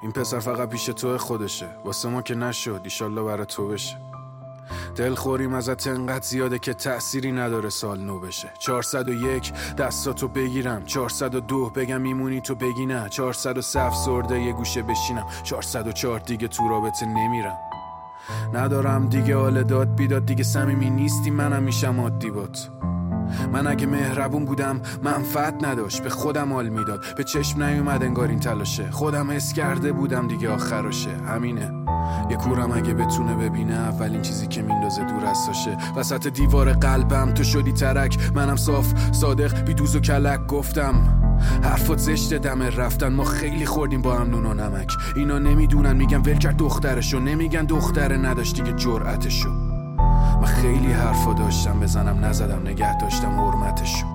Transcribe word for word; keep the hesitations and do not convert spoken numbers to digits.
این پسر فقط پیش تو خودشه، واسه ما که نشد، ایشالله برای تو بشه. دلخوریم ازت انقدر زیاده که تأثیری نداره سال نو بشه. چهارصد و یک دستاتو بگیرم، چهارصد و دو بگم میمونی تو بگی نه، چهارصد و سه افسرده یه گوشه بشینم، چهارصد و چهار دیگه تو رابطه نمیرم. ندارم دیگه حال داد بیداد، دیگه صمیمی نیستی منم میشم عادی بات. من اگه مهربون بودم منفعت نداشت، به خودم حال میداد، به چشم نیومد انگار این تلاشه، خودم حس کرده بودم دیگه آخرشه. همینه یه کورم اگه بتونه ببینه اولین چیزی که میندازه دور از ساشه. وسط دیوار قلبم تو شدی ترک، منم صاف صادق بی دوز و کلک گفتم حرفات زشته دمه رفتن، ما خیلی خوردیم با هم نون و نمک. اینا نمیدونن میگن ول کرد دخترشو، نمیگن دختره نداشت دیگه جرأتشو. من خیلی حرفا داشتم بزنم نزدم، نگه داشتم حرمتشو.